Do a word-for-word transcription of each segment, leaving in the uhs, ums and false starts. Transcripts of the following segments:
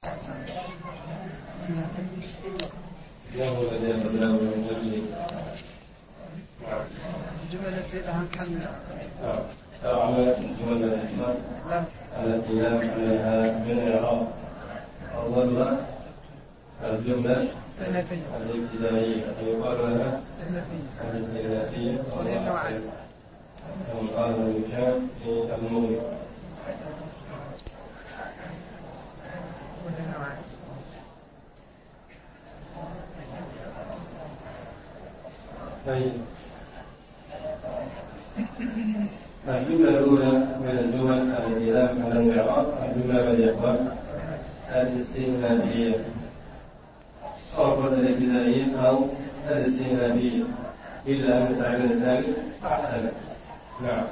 الجمل التي لها محل على جمل الإحمال التي لا محل لها من الإعراب. أولها الجملة الابتدائية يقال لها الاستئنافية كما قال الإمام في المغني. طيب، الجملة الأولى من الجمل التي لا محل من الإعراب الجملة الإخبار الاستئنافية صرف الابتدائية أو الاستئنافية، إلا أن تعمل الثاني أحسن. نعم،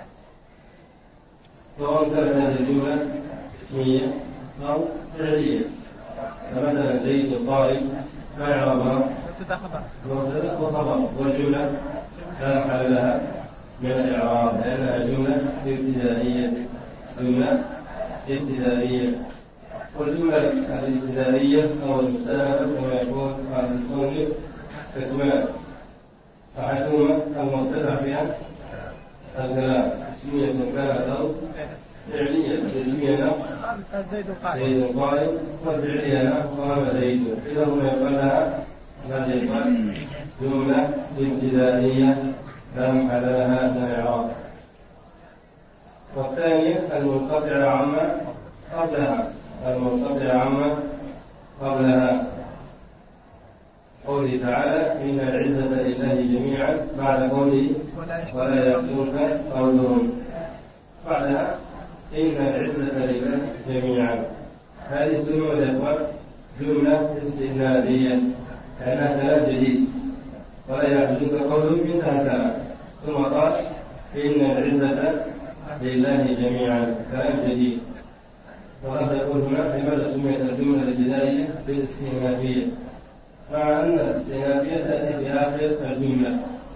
سواء كانت هذه الجملة اسمية أو فعلية. فمثلا زيد الطائب ما يعرفها مبتدأ وخبر، والجملة لا محل لها من الإعراب لأنها جملة ابتدائية. جملة ابتدائية والجملة الابتدائية أو المستأنفة كما يقول قال المصنف قسمان: أحدهما المرتفع فيها الكلام اسمية كانت أو فعلية. اسمية زيد القائم، والفعلية قام زيد. إذا هنا يقال لها ماذا يقال؟ جملة ابتدائية لا محل لها من الإعراب. والثانية المنقطع عما قبلها المنقطع عما قبلها قوله تعالى: إن العزة لله جميعا، بعد قوله ولا يحزنك قولهم، بعدها إن العزة لله جميعا. هذه الجملة يا إخوان جملة استئنافية لأنها كلام جديد. ولا يحزنك قولهم انتهى الكلام، ثم قال إن العزة لله جميعا، كلام جديد. وهذا يقول هنا لماذا سميت الجملة الابتدائية بالاستئنافية، مع أن الاستئنافية تأتي في آخر الجملة.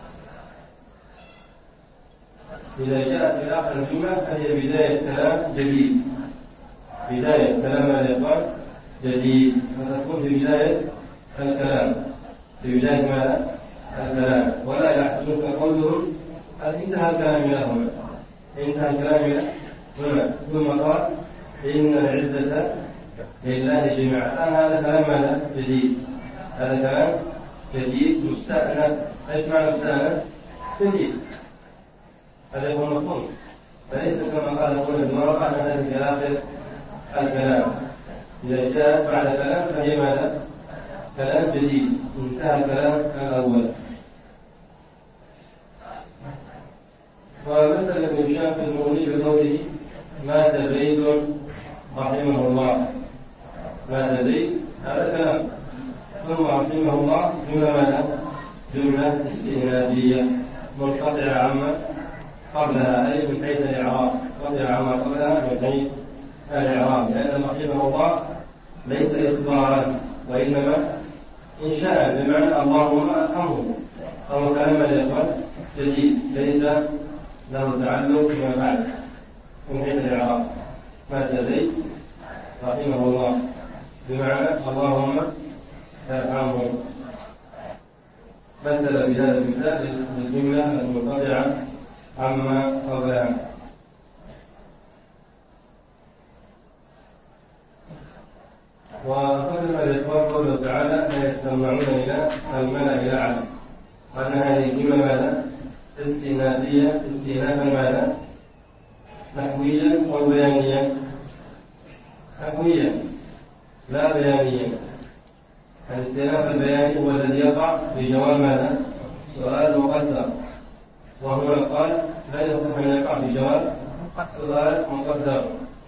إذا جاءت في آخر الجملة فهي بداية كلام جديد، بداية كلام الإخوان جديد، فتكون في بداية الكلام، في بداية ماذا؟ الكلام. ولا يحزنك قولهم، انتهى الكلام لهم، انتهى الكلام هنا. ثم قال إن العزة لله جميعا. هذا كلام ماذا؟ جديد. هذا كلام جديد مستأنف. ايش معنى مستأنف؟ جديد. هذا هو المفهوم، فليس كما قال هنا المرأة أنها في آخر الكلام. إذا جاءت بعد كلام فهي ماذا؟ كلام جديد، انتهى الكلام الأول. ومثل ابن هشام في المغني بقوله: مات زيد رحمه الله. مات زيد، هذا كلام. ثم رحمه الله جملة ماذا؟ جملة استئنافية منقطعة عما قبلها، أي من حيث الإعراب، منقطعة عما قبلها من حيث الإعراب، لأن رحمه الله ليس إخبارا وإنما إنشاء، بمعنى اللهم أرحمه. أو كلام الإخوان جديد ليس له تعلق بما بعد من حيث الإعراب. مات زيد رحمه الله بمعنى اللهم ارحمه. مثل بهذا المثال للجملة المنقطعة عما قبلها. وقبل الإخوان قوله تعالى: لا يستمعون إلى الملأ الأعلى، وأن هذه الجملة ماذا؟ استئنافية، استئنافا ماذا؟ نحويا أو بيانيا؟ نحويا لا بيانيا. الاستئناف البياني هو الذي يقع في جواب ماذا؟ سؤال مقدر، وهنا قال لا يصح أن يقع في جواب سؤال مقدر.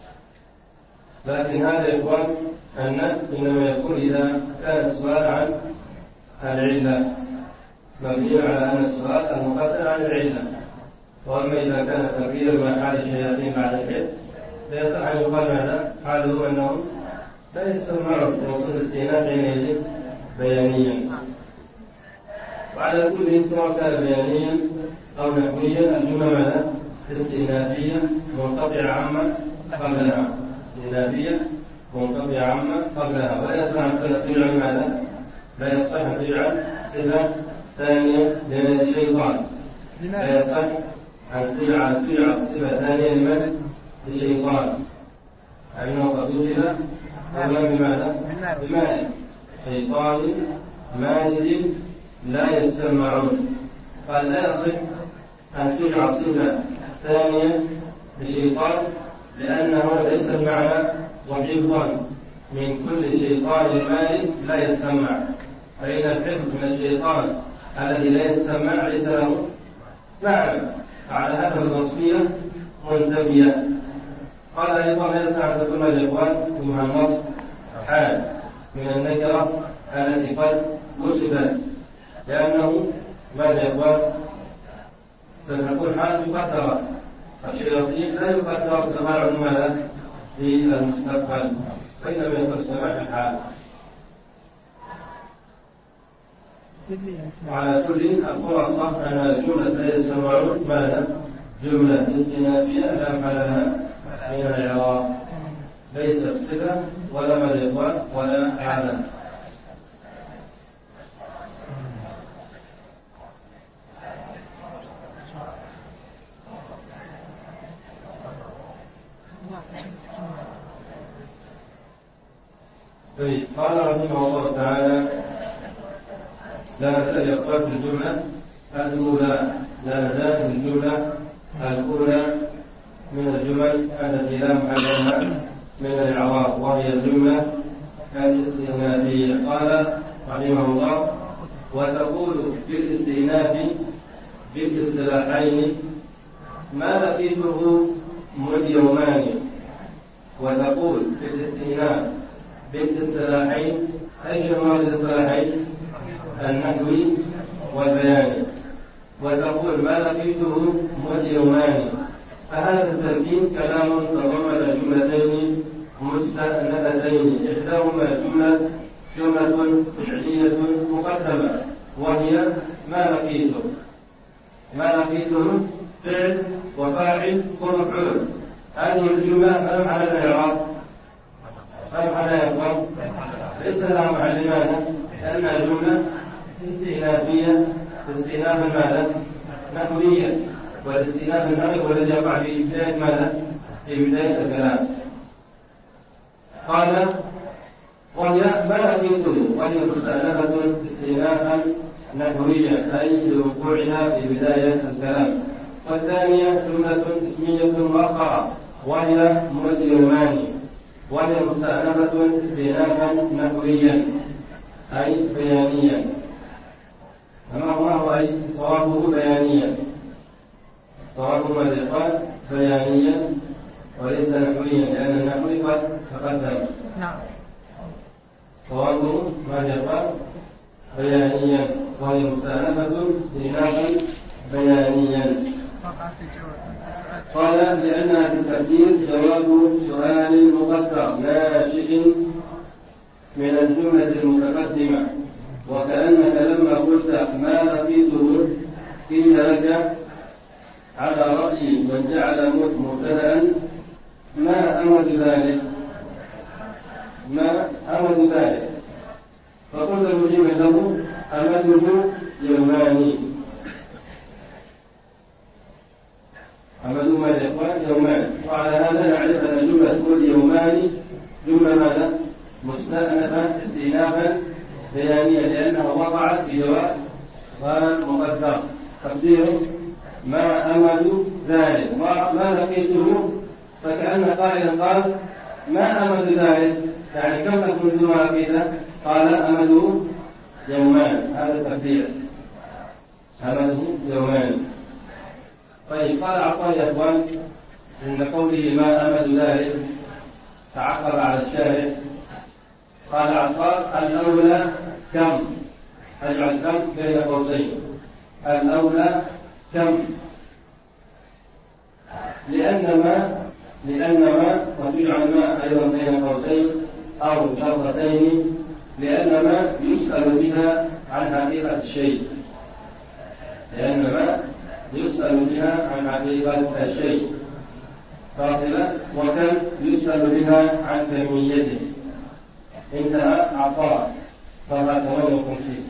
لكن هذا يا إخوان النفي إنما يكون إذا كان السؤال عن العلة، مبني على أن السؤال المقدر عن العلة. وأما إذا كان تقدير ما حال الشياطين بعد العلم فيصح أن يقال ماذا؟ حاله أنهم لا يسمعون، ويكون الاستئناف حينئذ بيانيا. وعلى كل سواء كان بيانيا أو نحويا الجملة ماذا؟ استئنافية منقطعة عما قبلها، استئنافية منقطع عما قبلها، ولا يصح أن تجعل ماذا؟ لا يصح أن تجعل صفة ثانية للشيطان. لا يصح أن تجعل تجعل صفة ثانية لمن؟ للشيطان، أنه قد وصل أولا بماذا؟ بماء شيطان مارد لا يسمعون. قال لا يصح أن تجعل صفة ثانية لشيطان، لأنه ليس المعنى وحفظا من كل شيطان مارد لا يسمع، فإن الحفظ من الشيطان الذي لا يسمع ليس له معنى، على هذا الوصفية منتفية. قال أيضا لا يصح أن تكون الإخوان ثم النصب حال من النكرة التي قد وصفت، لأنه ماذا يا إخوان؟ ستكون حال مقدرة، الشياطين لا يقدر سماع ماذا في المستقبل، وإنما يقدر سماع الحال. وعلى كل الخلاصة أن الجملة لا يسمعون ماذا؟ جملة استئنافية لا محل لها من الإعراب، ليست صفة ولا ماذا ولا حالا. طيب، قال رحمه الله تعالى: لا نزال يقرأ في الجملة الأولى، لا نزال في الجملة الأولى من الجمل التي لا محل لها من الإعراب، وهي الجملة الاستئنافية. قال رحمه الله: وتقول في الاستئناف بالاصطلاحين ما لقيته منذ يومان. وتقول في الاستئناف بالاصطلاحين، أي شمال الاصطلاحين؟ النحوي والبياني. وتقول ما لقيته منذ يومان، فهذا التركيب كلام تضمن جملتين مستأنفتين، إحداهما جملة جملة فعلية مقدمة وهي ما لقيته. ما لقيته فعل وفاعل ومفعول. هذه الجملة ما معنى الإعراب؟ ما معنى الإعراب؟ ليس لها معنى. لماذا؟ لأنها جملة استئنافية، استئنافا ماذا؟ نحويا، والاستئناف النحوي هو الذي يقع في بداية ماذا؟ في بداية الكلام. قال: وهي ما لقيته، وهي مستأنفة استئنافا نحويا أي لوقوعها في بداية الكلام. والثانية جملة اسمية مؤخرة وهي منذ يومان، وهي مستأنفة استئنافا نحويا أي بيانيا. أما هو أي صوابه بيانيا، صوابه ماذا قال؟ بيانيا وليس نحويا، لأن النحوي قد تقدم. نعم. صوابه ماذا قال؟ بيانيا، وهي مستأنفة استئنافا بيانيا. قال: لأنها في التقدير جواب سؤال مقدر ناشئ من الجملة المتقدمة، وكأنك لما قلت ما لقيته قيل لك على رأي من جعل مبتدأ ما أمد ذلك، ما أمد ذلك، فقلت مجيبا له أمده يومان. أمده ماذا يقول؟ يومان. وعلى هذا نعرف أن جملة كل يومان جملة ماذا؟ مستأنفة استئنافا بيانيا، لأنها وقعت في جواب سؤال مقدر تقديره ما أمد ذلك، ما لقيته، فكأن قائلا قال ما أمد ذلك، يعني كم تكون منذ ما لقيته؟ قال أمده يومان، هذا التقدير، أمده يومان. طيب، قال عطاء يا إخوان عند قوله ما أمد ذلك تعقب على الشارع. قال عطاء: الأولى كم، أجعل كم بين قوسين، الأولى كم، لأن ما لأن ما وتجعل ما أيضا بين قوسين أو شرطتين، لأن ما يسأل بها عن حقيقة الشيء، لأن ما يسأل بها عن حقيقة الشيء. فاصلة وكم يسأل بها عن كميته. انتهى عطاء صفحة ثمانية وخمسين.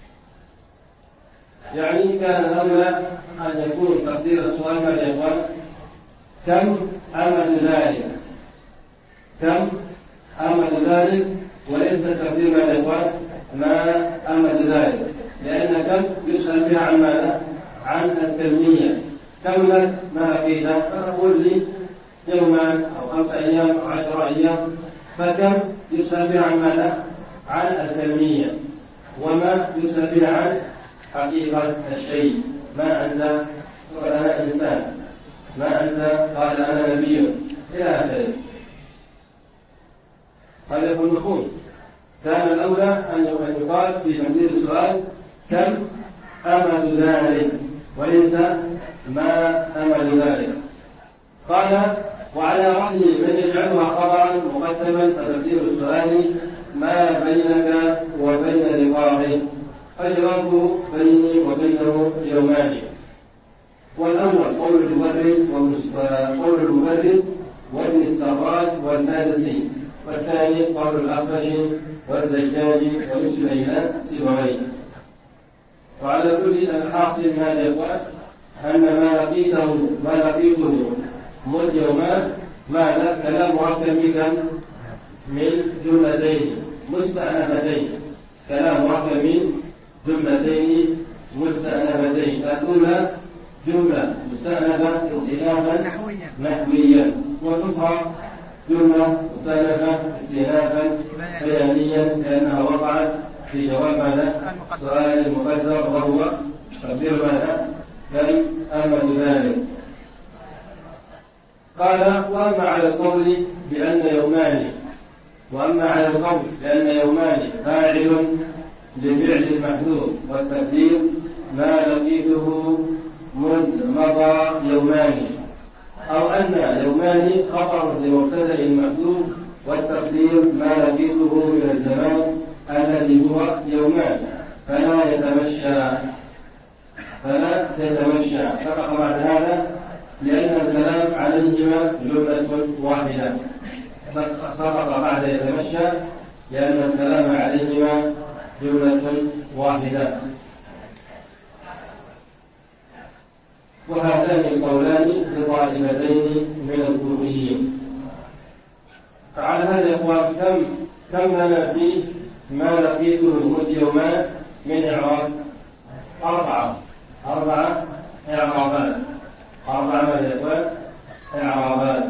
يعني كان الأولى أن يكون تقدير السؤال ماذا يقول؟ كم أمد ذلك؟ كم أمد ذلك؟ وليس تقدير ماذا يقول؟ ما أمد ذلك، لأن كم يسأل بها عن ماذا؟ عن الكمية. كم لك ما لقيته؟ فتقول لي يوما أو خمس أيام أو عشر أيام. فكم يسأل بها عن ماذا؟ عن الكمية. وما يسأل بها عن حقيقة الشيء. ما أنت؟ قال أنا إنسان. ما أنت؟ قال أنا نبي، إلى آخره. هذا يكون مفهوم. كان الأولى أن يقال في تقدير السؤال كم أمد ذلك، وليس ما أمد ذلك. قال وعلى رأي من يجعلها خبرا مقدما فتقدير السؤال ما بينك وبين لقائه، فجوابه بيني وبينه يومان. والأول قول المبرد وقول المبرد وابن السراج والنادسي، والثاني قول الأخفش والزجاج ومسلمين سبعين. وعلى كل الحاصل ما يقول أن ما لقيته ما لقيته مد يومان ما كلام مركب من جملتين مستأنفتين. كلام مركب من جملتين مستأنفتين. الأولى جملة مستأنفة استئنافا نحويا، والأخرى جملة مستأنفة استئنافا بيانيا لأنها وقعت في جواب ماذا؟ سؤال مقدر وهو تقدير ماذا؟ كم أمد ذلك. قال وأما على القول بأن يومان وأما على القول بأن يومان فاعل لفعل المحذوف والتقدير ما لقيته منذ مضى يومان، أو أن يومان خبر لمبتدأ محذوف والتقدير ما لقيته من الزمان الذي هو يومان، فلا يتمشى فلا يتمشى سبق بعد هذا لأن الكلام عليهما جملة واحدة. سبق بعد يتمشى لأن الكلام عليهما جملة واحدة. وهذان القولان لطائفتين من الكوفيين. فعلى هذا يا إخوان كم كم لنا فيه ما لقيته منذ يومان من إعراب؟ أربعة أربعة إعرابات أربعة ماذا يا إخوان؟ إعرابات.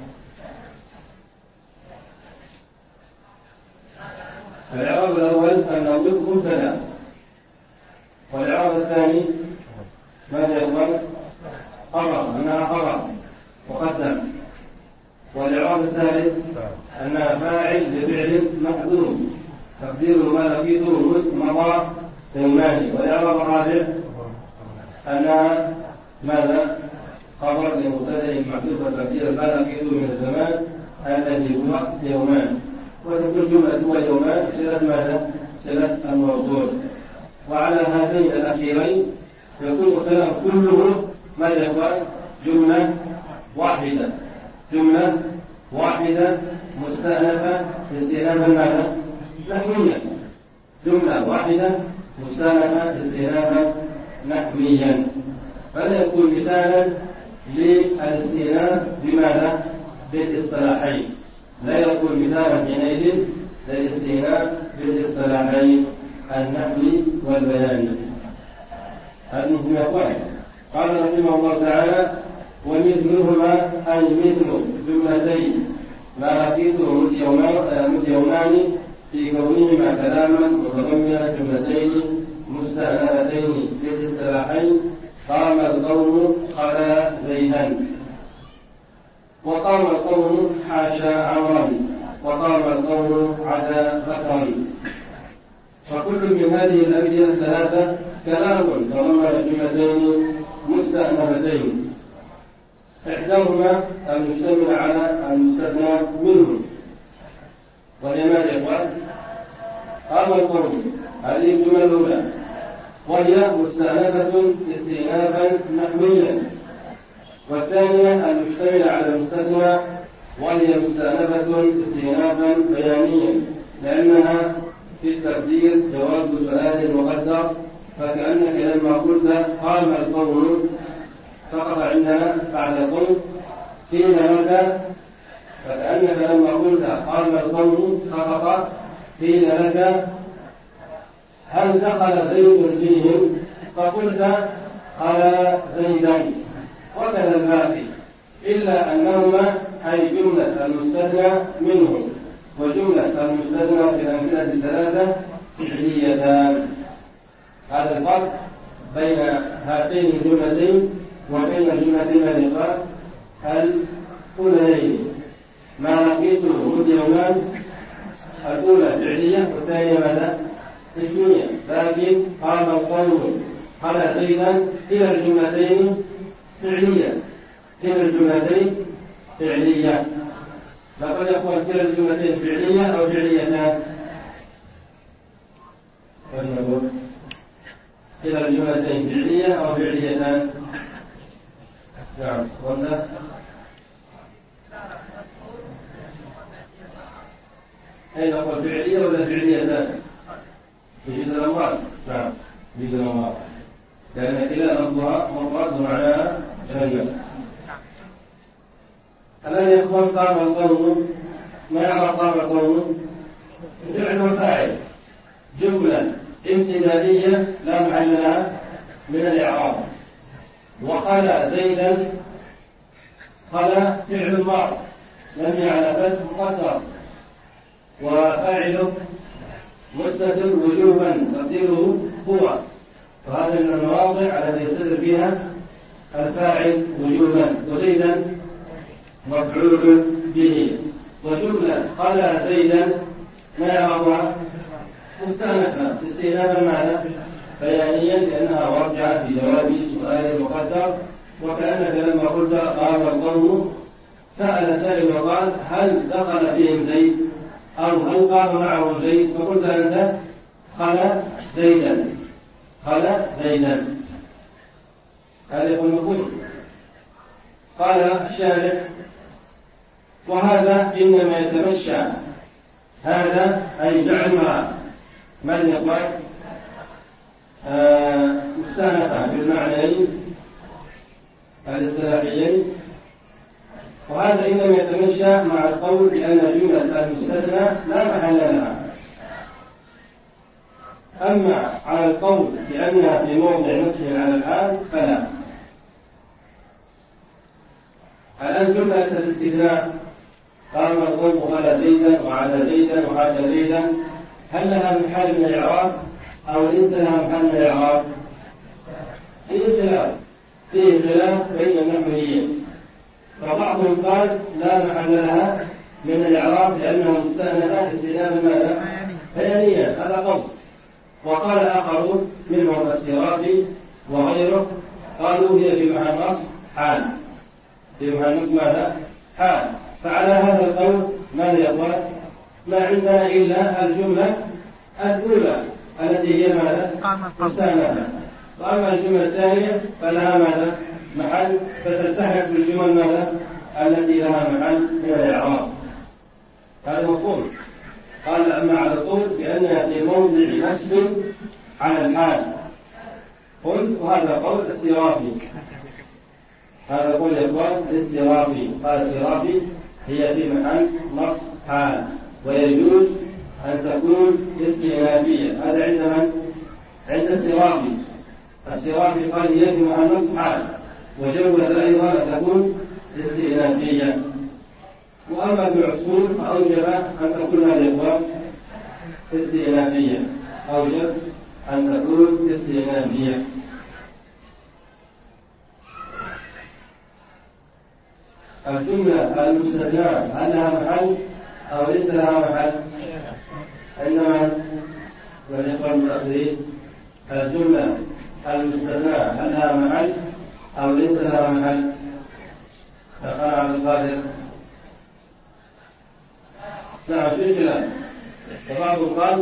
الإعراب الأول أن نقول مبتدأ، والإعراب الثاني ماذا يقول؟ خبر، أنها خبر مقدم. والإعراب الثالث أنها فاعل لفعل محذوف تقدير ما لقيته مضى يومان. والإعراب الرابع أنها ماذا؟ خبر لمبتدأ محذوف تقدير ما لقيته من الزمان الذي هو يومان. وتكون جملة هو يومان صلة ماذا؟ صلة الموصول. وعلى هذين الأخيرين يكون الكلام كله ماذا يقول؟ جملة واحدة جملة واحدة مستأنفة استئنافا ماذا؟ نحويا. جملة واحدة مستأنفة استئنافا نحويا. فلا يكون مثالا للاستئناف بماذا؟ بالاصطلاحين. لا يكون مثالا حينئذ للاستئناف بالاصطلاحين النحوي والبياني. هذا من أخوان. قال رحمه الله تعالى ومثلهما أي مثل جملتين ما لقيته مد يومان في كونهما كلاما متضمنا جملتين مستأنفتين بالاصطلاحين. قام القوم خلا زيدا، وقام القوم حاشا عمرا، وقام القوم عدا بكرا. فكل من هذه الأمثلة الثلاثة كلام تضمن جملتين مستأنفتين، إحداهما المشتمل على المستثنى منه. ولماذا يقول قام القوم؟ هذه الجملة الأولى وهي مستأنفة استئنافا نحويا، والثانية المشتملة على المستثنى وهي مستأنفة استئنافا بيانيا لأنها في التقدير جواب سؤال مقدر، فكأنك لما قلت قام القوم سقط عندنا بعد قلت قيل لك، فكأنك لما قلت قام القوم سقط قيل لك هل دخل زيد فيهم فقلت خلا زيدا، وكذا الباقي إلا أنهما أي جملة المستثنى منه وجملة المستثنى في الأمثلة الثلاثة فعليتان. هذا الفرق بين هاتين الجملتين وبين الجملتين الأوليين. ما لقيته منذ يومان الأولى فعلية والثانية ماذا؟ اسمية، لكن قام القوم خلا زيدا كلا الجملتين فعلية، كلا الجملتين فعلية. لقد يقول كلا الجملتين فعلية أو فعليتان؟ نقول كلا الجملتين فعلية أو فعليتان؟ نعم. ولا أي نقول فعلية ولا فعليتان؟ يجد الأموال. نعم يجد الأموال، لأن كلا لفظها مفرد معناها جمع. الآن يا إخوان قام القوم، ما يعرف قام القوم؟ فعل وفاعل، جملة امتدادية لا محل لها من الإعراب. وخلا زيدا، خلا فعل ماض مبني على فتح مقدر وفاعله مستتر وجوبا تقديره هو، وهذا من المواضع التي يستتر فيها الفاعل وجوبا، وزيدا مفعول به. وجملة خلا زيدا ما يعرفها؟ مستأنفة استئنافا معنى بيانيا لأنها ورجعت في جواب سؤال مقدر. وكأنك لما قلت قام القوم سأل سائل وقال هل دخل بهم زيد أو هل قام معه زيد، فقلت أنت خلا زيدا، خلا زيدا. هذا يكون مفهوم. قال الشارح وهذا إنما يتمشى، هذا أي جعلها من يقول آه مستأنفة بالمعنيين الاصطلاحيين، وهذا إنما يتمشى مع القول بأن جملة المستثنى لا محل لها. أما على القول بأنها في موضع نصب على الحال فلا. الآن جملة الاستثناء قام القوم خلا زيدا وعلى زيدا وحاج زيدا، هل لها محل من الإعراب أو ليس لها محل من الإعراب؟ فيه خلاف، فيه خلاف بين النحويين. فبعضهم قال لا محل لها من الإعراب لأنها مستأنفة استئنافا ماذا؟ بيانيا، هذا قول. وقال آخرون منهم السرافي وغيره قالوا هي في محل نصب حال، في محل نصب ماذا؟ حال. فعلى هذا القول ماذا يقول؟ ما عندنا إلا الجملة الأولى التي هي ماذا؟ مستأنفة. وأما الجملة الثانية فلها ماذا؟ محل، فتلتحق بالجمل ماذا؟ التي لها محل من الإعراب. هذا مفهوم. قال أما على القول بأنها في موضع نسب على الحال قل، وهذا قول السرافي، هذا قول يقول السرافي. قال السرافي هي في محل نصب حال، ويجوز أن تكون استئنافية. هذا عند من؟ عند السرافي. السرافي قال هي في محل نصب حال، وجوز أيضا أن تكون استئنافية. وأما ابن عثمان فأوجب أن تكون هذه الأبواب استئنافية، أوجب أن تكون استئنافية. الجملة المستثناة هل لها محل أو ليس لها محل؟ عندما والإخوان المتأخرين الجملة المستثناة هل لها محل أو ليس لها محل؟ قال عبد القادر نعم في خلاف. وبعضهم قال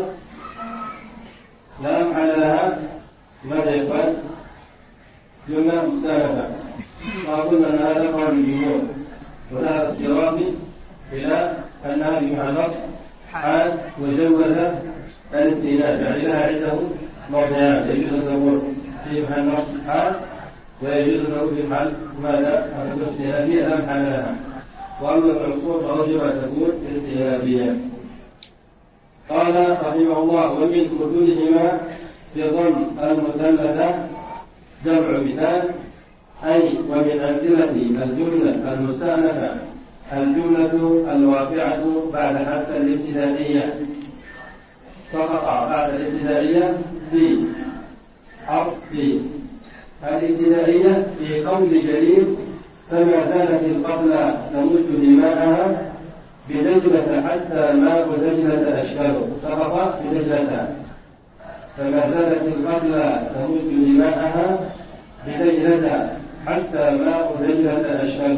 لا محل لها، ماذا يقال؟ جملة مستأنفة وأظن أن هذا قول الجمهور، وذهب الصرافي إلى أنها بمعنى النصب حال وجوز الاستئناف، يعني لها عنده موضعان يجوز أن تقول في محل النصب حال ويجوز أن تقول في محل ماذا؟ أن تكون استئنافية لا محل لها. وأما المنصوب فأوجب أن تكون استئنافية. قال رحمه الله: ومن وجودهما في ضم المثلثة جمع مثال، أي ومن أمثلة الجملة المستأنفة الجملة الواقعة بعد حتى الابتدائية، سقط بعد الابتدائية في حرف في الابتدائية في قول جرير: فما زالت القبلة تمد دماءها بدجلة حتى ماء دجلة أشكال. سقط بدجلة. فما زالت القبلة تمد دماءها بدجلة حتى ماء دجلة أشكال.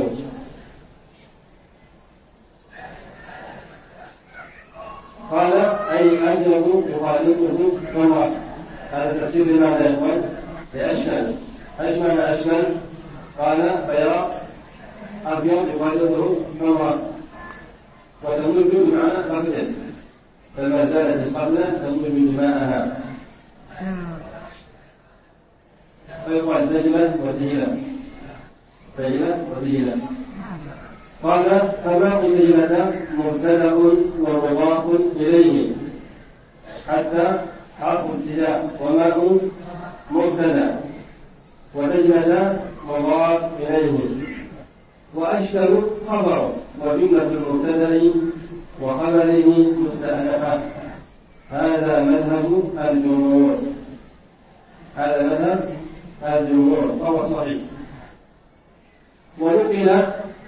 قال أي أجنب يخالفه حمر. هذا تفسير لماذا يا إخوان؟ لأشكال. ايش معنى أشكال؟ قال بياض أبيض يخالفه حمر، وتمج بمعنى قبل. فما زالت القبلة تمج دماءها، فيقال دجلة ودجلة، دجلة ودجلة. قال فماء دجلة مبتدأ ومضاف إليه حتى حرف ابتداء، وماء مبتدأ ودجلة مضاف إليه، وأشكل خبر، وجملة المبتدأ وخبره مستأنفة. هذا مذهب الجمهور، هذا مذهب الجمهور وهو صحيح. ونقل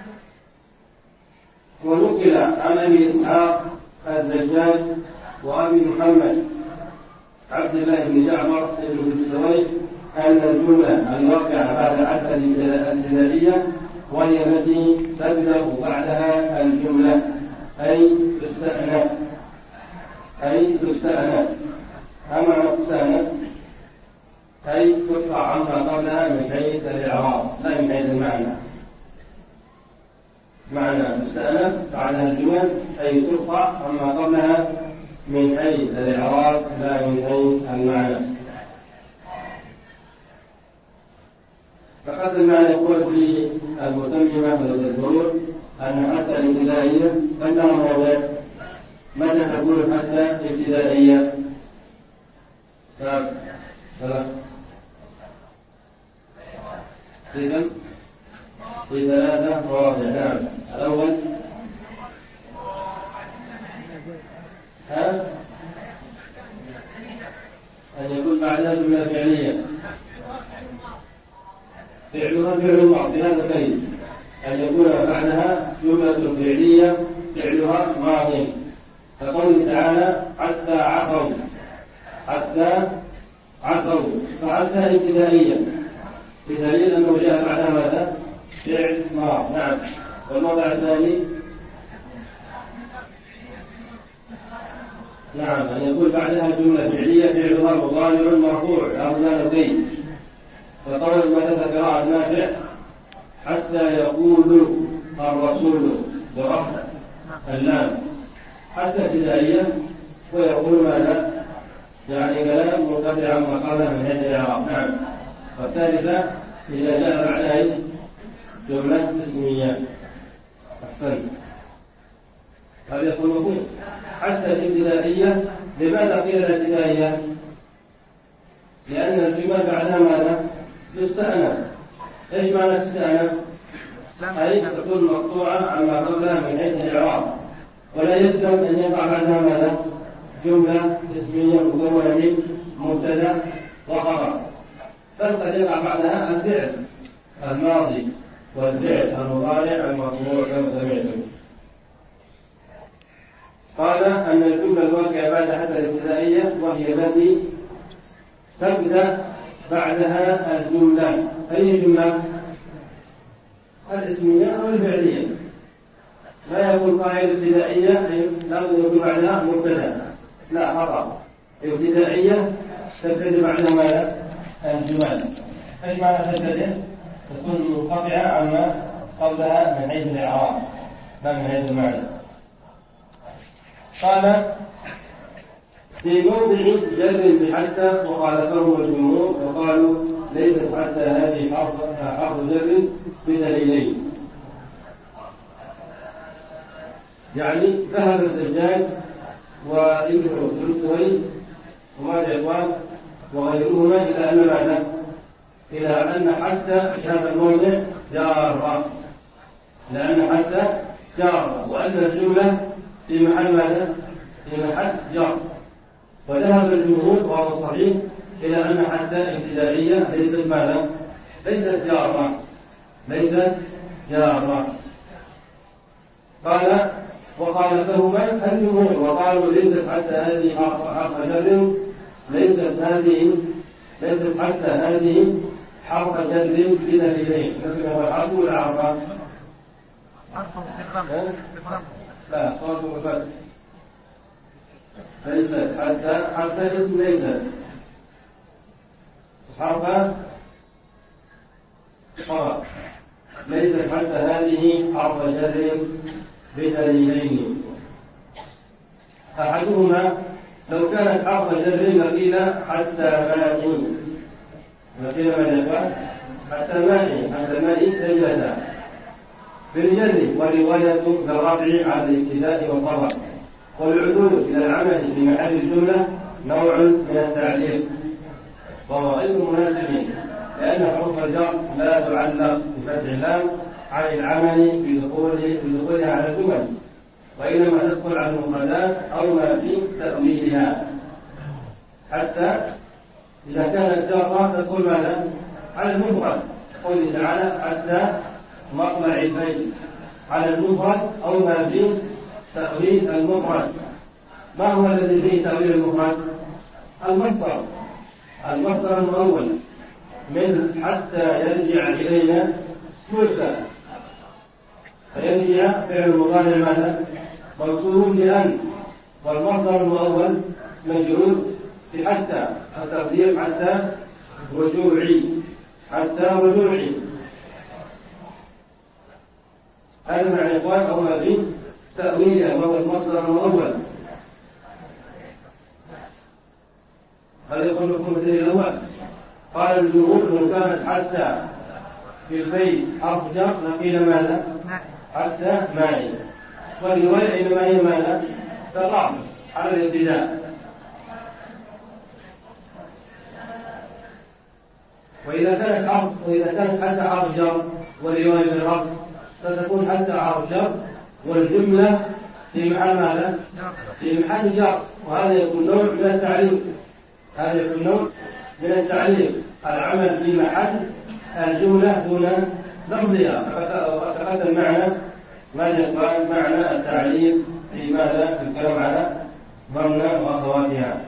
ونقل عن أبي إسحاق الزجاج وأبي محمد عبد الله بن جعفر بن الزبير أن الجملة الواقعة بعد حتى الابتدائية وهي التي تبدأ بعدها الجملة، أي تستأنف، أي تستأنف. أما تستأنف أي تقطع عما قبلها من حيث الإعراب لا من حيث المعنى. معنى تستأنف بعدها الجمل أي تقطع عما قبلها من حيث الإعراب لا من حيث المعنى. فقد المعنى يقول في المتممة والتدبر أن حتى الابتدائية عندها موضع. متى تقول حتى ابتدائية؟ نعم ثلاث إذن في ثلاثة مواضع. نعم الأول ها أن يكون بعدها جملة فعلية فعلها فعل الماضي في هذا البيت، أن يكون بعدها جملة فعلية فعلها ماضي، كقوله تعالى حتى عفوا، حتى عفوا، فحتى ابتدائية بدليل أنه جاء بعدها ماذا؟ فعل ماضي. نعم. والموضع الثاني نعم أن يكون بعدها جملة فعلية فعلها مضارع مرفوع أرجان البيت، فقول ما ذكر قراءة نافع حتى يقول الرسول برفع اللام حتى ابتدائية، ويقول ماذا؟ يعني كلام منقطع عما قبله من حيث الإعراب. نعم. والثالثة إذا جاء بعدها جملة اسمية. أحسن. هذا يكون مفهوم. حتى الابتدائية. لماذا قيل الابتدائية؟ لأن الجمل بعدها ماذا؟ تستأنف. إيش معنى تستأنف؟ أي تكون مقطوعة عما قبلها من حيث الإعراب، ولا يلزم أن يقع بعدها ماذا؟ جملة اسمية مكونة من مبتدأ وخبر، بل قد يقع بعدها الفعل الماضي والفعل المضارع المرفوع كما سمعتم. قال أن الجملة الواقعة بعد حتى الابتدائية وهي التي تبدأ بعدها الجملة. أي جملة؟ الاسمية أو الفعلية. لا يقول قائل ابتدائية لا يكون بعدها مبتدأ، لا خطأ. ابتدائية تبتدئ بعدها ماذا؟ الجمل. ايش معنى تبتدئ؟ تكون منقطعة عما قبلها من حيث الإعراب لا من حيث المعنى. قال في موضع جر بحتى وخالفهم الجمهور وقالوا ليست حتى هذه حرف حرف جر بدليلين. يعني ذهب الزجاج وابن الدستوي وماذا يقال وغيرهما إلى أن ماذا؟ إلى أن حتى في هذا الموضع جارة، لأن حتى جارة وأن الجملة في محل ماذا؟ في محل جار. وذهب الجمهور وهو الصحيح إلى أن حتى ابتدائية ليست ماذا؟ ليست جارة، ليست جارة. قال وخالفهما الجمهور وقالوا ليست حتى هذه حرف جر، ليست هذه ليست حتى هذه حرف جر بدليلين. مثل هو الحرف ولا حرف؟ حرف بالضم. لا صوت وفتح. ليست حتى حتى اسم ليست حرف صرف، ليست حتى هذه حرف جر بدليلين. أحدهما لو كانت حرف جر لقيل حتى ماء، لقيل من يقال حتى ماء، حتى ماء ليلة بالجر ورواية بالرفع على الابتداء والطبع. والعدول إلى العمل في محل الجملة نوع من التعليل وهو غير مناسب، لأن حروف الجر لا تعلق بفتح اللام عن العمل في دخولها على الجمل، وإنما تدخل على المفردات أو ما في تأويلها. حتى إذا كانت جارة تدخل ماذا؟ على المفرد، قوله تعالى حتى مطلع الفجر، على المفرد أو ما في تأويل المفرد. ما هو الذي فيه تأويل المفرد؟ المصدر، المصدر الأول من حتى يرجع إلينا موسى، فيرجع فعل المضارع ماذا؟ منصوب بأن، والمصدر الأول مجرور بحتى، التقدير حتى رجوعي، حتى رجوعي. هذا معنى إخوان أو ما فيه تأويله وهو المصدر الأول. هذا يقول لكم مثل الأول. قال الجمهور لو كانت حتى في البيت حرف جر لقيل ماذا؟ حتى ماء. والرواية إنما هي ماذا؟ تقع على الابتداء. وإذا كانت حرف وإذا كانت حتى حرف جر والرواية بالرفع ستكون حتى حرف جر والجملة في محل ماذا؟ في محل جر، وهذا يكون نوع من التعليل. هذا يكون نوع من التعليل، العمل في محل الجملة دون لفظها. وتقدم معنا ما يقال معنى التعليل في ماذا؟ في الكلام على ضمن وأخواتها.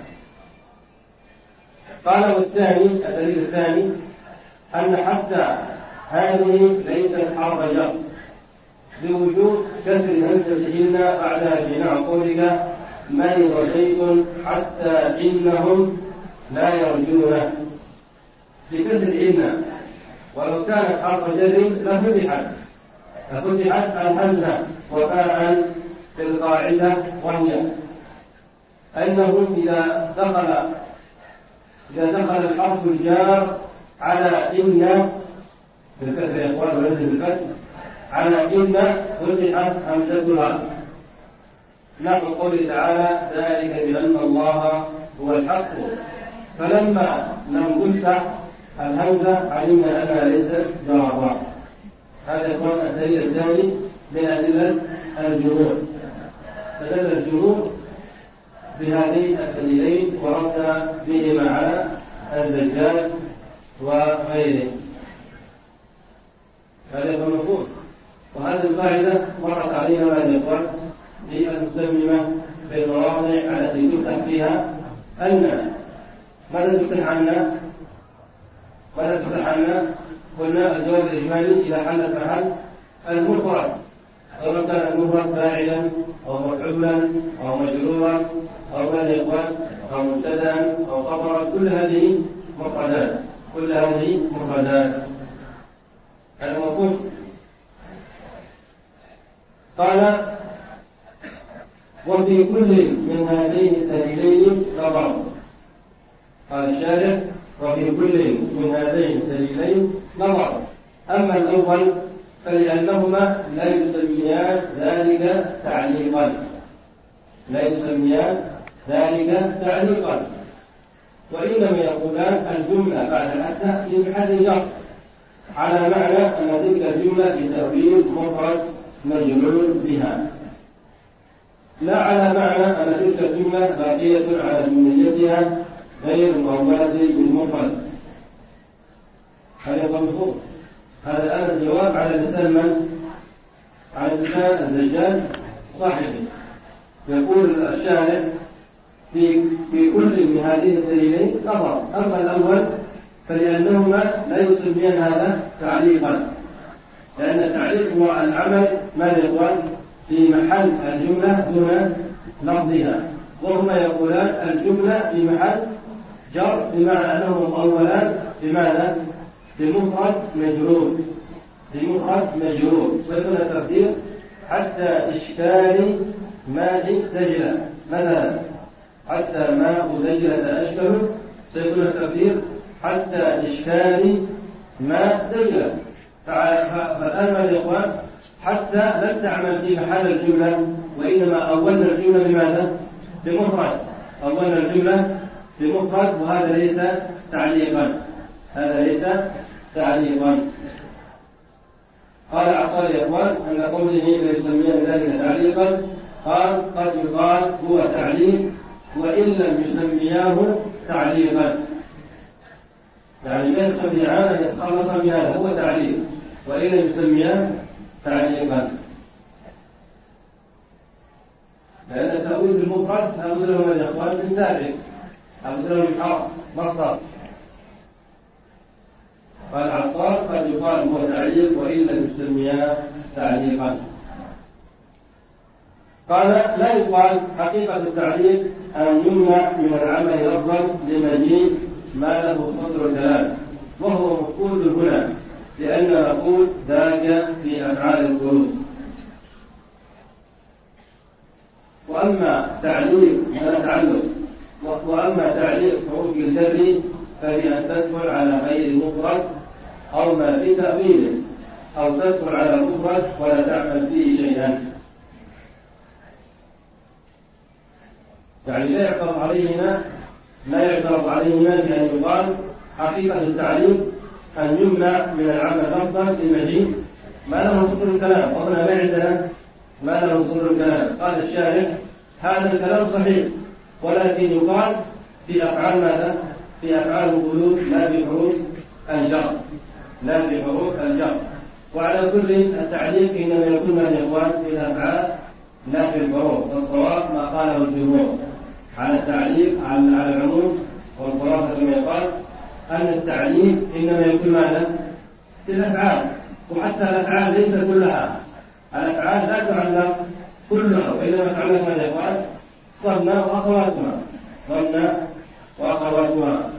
قال والثاني الدليل الثاني أن حتى هذه ليست حرف جر لوجود كسر همزة بعدها بناء قولك مرض زيد حتى إنهم لا يرجون، لكسر إن. ولو كانت حرف جر لفتحت لفتحت الهمزة وفاء في القاعدة، وهي أنه إذا دخل إذا دخل الحرف الجار على إن بالكسر يا إخوان وليس بالفتح، على إن فتحت همزتها، نحو قوله تعالى ذلك بأن الله هو الحق. فلما لم تفتح الهمزة علمنا أنها ليست جارة. هذا يكون الدليل الثاني من أدلة الجمهور. استدل الجمهور بهذين الدليلين ورد بهما على الزجاج وغيره. هذا يكون مفهوم. وهذه القاعدة مرت علينا مع الإخوان في المتممة في المواضع التي تفتح فيها أن ماذا تفتح عنا؟ ماذا تفتح عنا؟ قلنا الجواب الإجمالي إذا حل محل المفرد، سواء كان المفرد فاعلا أو مفعولا أو مجرورا أو ماذا يقال أو مبتدأ أو خبرا، كل هذه مفردات، كل هذه مفردات. هذا مفهوم. قال وفي كل من هذين الدليلين نظر. قال الشارح وفي كل من هذين الدليلين نظر. أما الأول فلأنهما لا يسميان ذلك تعليقا لا يسميان ذلك تعليقا وإنما يقولان الجملة بعد الأتى في محل جر على معنى أن تلك الجملة بتأويل مفرد مجرور بها، لا على معنى أن تلك الجملة باقية على جملتها غير مؤولة بالمفرد. هذا مفهوم. هذا الآن الجواب على لسان من؟ على لسان الزجاج صاحبه. يقول الشارح في في كل من هذه الدليلين نظر. أما الأول فلأنهما لا يسميان هذا تعليقا، لأن التعليق هو العمل ما يقال في محل الجملة دون لفظها، وهما يقولان الجملة في محل جر بمعنى أنهما مؤولان بمعنى بمفرد مجرور بمفرد مجرور ويكون التقدير حتى إشكال ماء دجلة مثلا، حتى ماء دجلة أشكال سيكون التقدير حتى إشكال ماء دجلة. فالآن ماذا يا إخوان؟ حتى لن تعمل في محل الجملة، وإنما أولنا الجملة بماذا؟ بمفرد. أولنا الجملة بمفرد وهذا ليس تعليقا هذا ليس تعليقا. قال عطار يا إخوان أن قوله لا يسميان ذلك تعليقا قال قد يقال هو تعليق وإن لم يسمياه تعليقا، يعني لا يستطيعان أن يتخلصا من هذا، هو تعليق وإن لم يسمياه تعليقا، لأن التأويل بالمفرد لابد له من إخوان من سابق، لابد له من حرف مصدر. قال عطار قد يقال هو تعليق وإن لم يسمياه تعليقا. قال لا يقال حقيقة التعليق أن يمنع من العمل لفظا لمجيء ما له صدر الكلام، وهو مفقود هنا لأن نقول ذاك في أفعال القلوب. وأما تعليق ما تعلق وأما تعليق حروف الجر فهي تدخل على غير المفرد أو ما في تأويله، أو تدخل على المفرد ولا تعمل فيه شيئا، يعني لا يعترض عليهما لا يعترض عليهما بأن يقال حقيقة التعليق أن يمنع من العمل لفظا للمجيء ما له صدر الكلام. وهنا ما عندنا ما له صدر الكلام. قال الشارح هذا الكلام صحيح، ولكن يقال في أفعال ماذا؟ في أفعال القلوب لا بحروف الجر لا بحروف الجر. وعلى كل التعليق إنما يكون من الإخوان في الأفعال لا في الحروف، والصواب ما قاله الجمهور على التعليق على العموم والخلاصة كما يقال أن التعليق إنما يكون ماذا؟ في الأفعال، وحتى الأفعال ليس كلها، الأفعال لا تعلق كلها، وإنما تعلق ماذا يا إخوان؟ ظن وأخواتها ظن وأخواتها.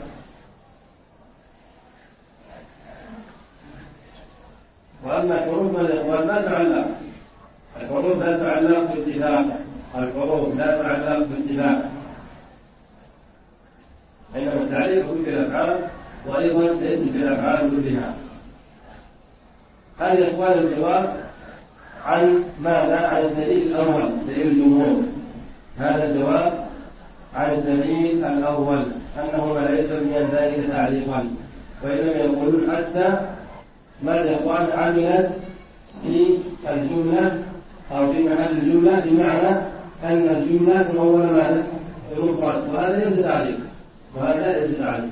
وأما الحروف ماذا يا إخوان؟ لا تعلق، الحروف لا تعلق باتفاق، الحروف لا تعلق باتفاق، إنما التعليق هو في الأفعال وأيضا ليس في الأفعال كلها. هذا يا إخوان الجواب عن ماذا؟ عن الدليل الأول دليل الجمهور. هذا الجواب عن الدليل الأول أنهما لا يسميان ذلك تعليقا، وإنما يقولون حتى ماذا يا إخوان؟ عملت في الجملة أو في محل الجملة بمعنى أن الجملة مؤولة ماذا؟ بمفرد، وهذا ليس تعليق وهذا ليس تعليق.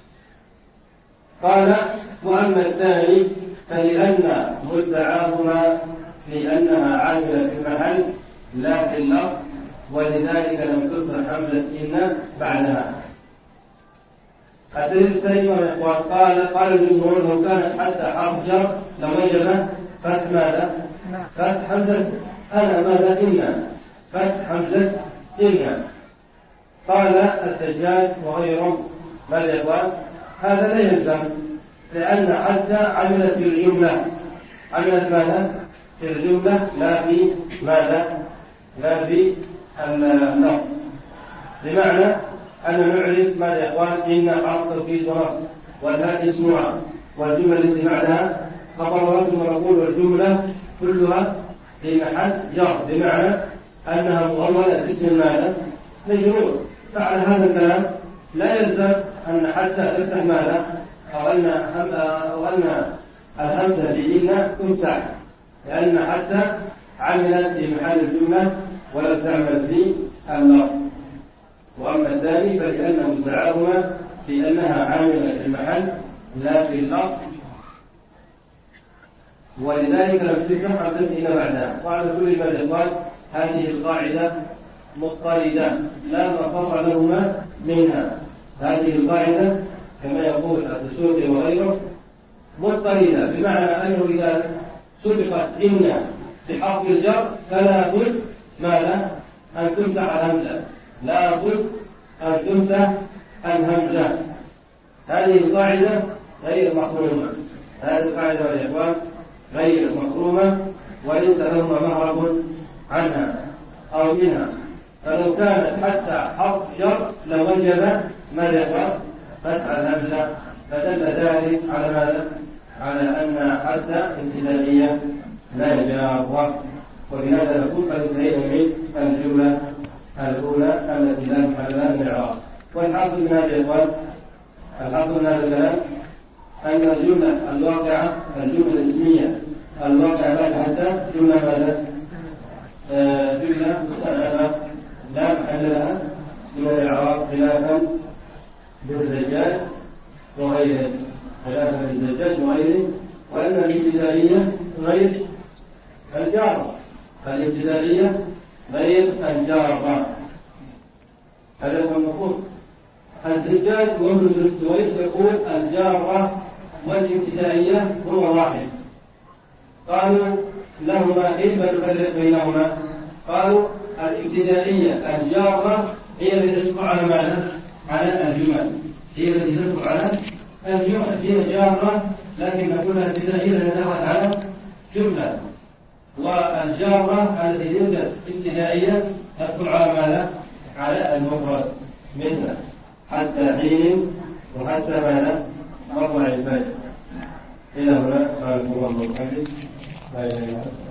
قال وأما الثاني فلأن مدعاهما في أنها عاملة في المحل لا في اللفظ، ولذلك لم تذكر حمزة إن بعدها. الدليل الثاني يا إخوان قال قال الجمهور لو كانت حتى حرف جر لوجب فتح ماذا؟ فتح حمزة أنا ماذا؟ إن فتح حمزة إن. قال السجاد وغيره ماذا يا إخوان؟ هذا لا يلزم، لأن حتى عملت في الجملة عملت ماذا؟ في الجملة لا في ماذا؟ لا في اللفظ. بمعنى أن نعرف ماذا يا إخوان؟ إن حرف توكيد ونصب والهاء اسمها والجملة التي بعدها خبرها ثم نقول والجملة كلها في محل جر، بمعنى أنها مؤولة باسم ماذا؟ مجرور. فعلى هذا الكلام لا يلزم أن حتى تفتح ماذا؟ أو أن أو أن الهمزة في إن تفتح، لأن حتى عملت في محل الجملة ولم تعمل في اللفظ. وأما الثاني فلأنه ادعاهما في أنها عاملة في المحل لا في اللفظ، ولذلك لم تفتح أو تفتح بعدها. وعلى كل ما يقال هذه القاعدة مضطردة لا منفصل لهما منها. هذه القاعدة كما يقول الدسوقي وغيره مضطردة، بمعنى أنه إذا سبقت إن بحرف الجر فلا بد ماذا؟ أن تفتح الهمزة، لا بد أن تفتح الهمزة. هذه القاعدة غير مفهومة، هذه القاعدة يا إخوان غير مفهومة وليس لهما مهرب عنها أو منها. فلو كانت حتى حرف جر لوجب ماذا يقال؟ فتح الهمزة، فدل ذلك على ماذا؟ على أن حتى ابتدائية لا جار. وبهذا نقول قد انتهينا من الجملة الأولى التي لا محل لها من الإعراب. والحاصل من هذا يا إخوان، الحاصل من هذا الكلام أن الجملة الواقعة الجملة الاسمية الواقعة بعد حتى جملة ماذا؟ آه جملة مستأنفة لا محل لها من الإعراب، خلافا بالزجاج وغيره، خلافا بالزجاج وغيره. وأن الابتدائية غير الجارة، الابتدائية غير الجارة. هذا هو المفهوم. الزجاج وابن الدستوائي يقول الجارة والابتدائية هو واحد. قالوا لهما كيف نفرق بينهما؟ قالوا الابتدائية الجارة هي التي تدخل على ماذا؟ على الجمل، هي التي تدخل على الجمل، هي جارة لكن نقولها ابتدائية لأنها دخلت على جملة. والجارة التي ليست ابتدائية تدخل على ماذا؟ على المفرد، مثل حتى حين وحتى ماذا؟ مطلع الفجر. إلى هنا قال الله وبحمده لا إله إلا الله.